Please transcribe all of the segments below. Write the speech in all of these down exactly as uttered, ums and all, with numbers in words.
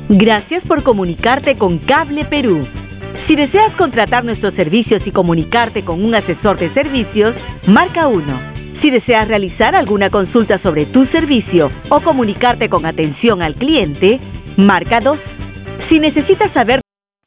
Gracias por comunicarte con Cable Perú. Si deseas contratar nuestros servicios y comunicarte con un asesor de servicios, marca uno. Si deseas realizar alguna consulta sobre tu servicio o comunicarte con atención al cliente, marca dos. Si necesitas saber...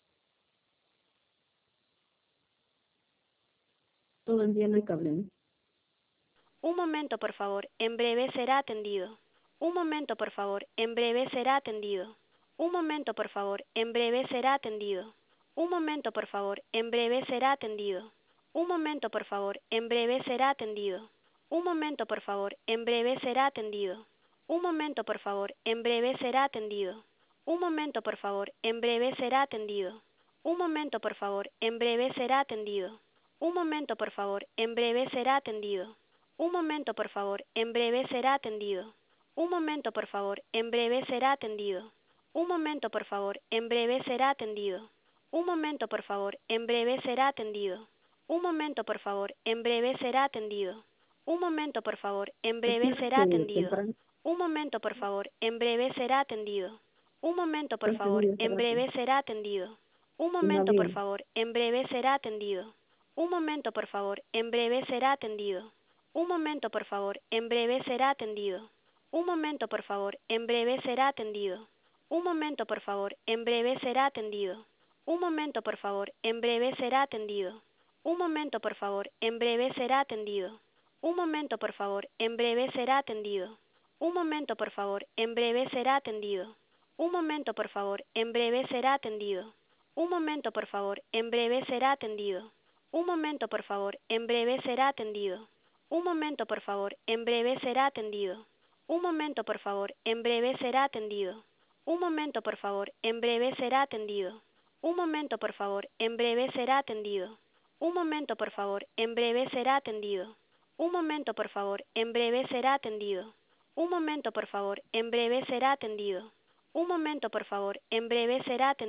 Todo el día no hay cable, ¿no? Un momento, por favor. En breve será atendido. Un momento, por favor. En breve será atendido. Un momento, por favor. En breve será atendido. Un momento, por favor. En breve será atendido. Un momento, por favor. En breve será atendido. Un momento, por favor. En breve será atendido. Un momento, por favor. En breve será atendido. Un momento, por favor. En breve será atendido. Un momento, por favor. En breve será atendido. Un momento, por favor. En breve será atendido. Un momento, por favor. En breve será atendido. Un momento, por favor. En breve será atendido. Un momento, por favor. En breve será atendido. Un momento, por favor. En breve será atendido. Un momento, por favor. En breve será atendido. Un momento, por favor. En ¿A qué breve hora será se atendido. temprano? Un momento, por favor. En breve será atendido. Un momento, por ¿Cuántos favor. días En será así? breve será atendido. Un Y no momento, por había. favor. En breve será atendido. Un momento, por favor. En breve será atendido. Un momento, por favor. En breve será atendido. Un momento, por favor. En breve será atendido. Un momento, por favor. En breve será atendido. Un momento, por favor. En breve será atendido. Un momento, por favor. En breve será atendido. Un momento, por favor. En breve será atendido. Un momento, por favor. En breve será atendido. Un momento, por favor. En breve será atendido. Un momento, por favor. En breve será atendido. Un momento, por favor. En breve será atendido. Un momento, por favor. En breve será atendido. Un momento, por favor. En breve será atendido. Un momento, por favor. En breve será atendido. Un momento, por favor. En breve será atendido. Un momento, por favor. En breve será atendido. Un momento, por favor. En breve será atendido. Un momento, por favor. En breve será atendido. Un momento, por favor. En breve será atendido.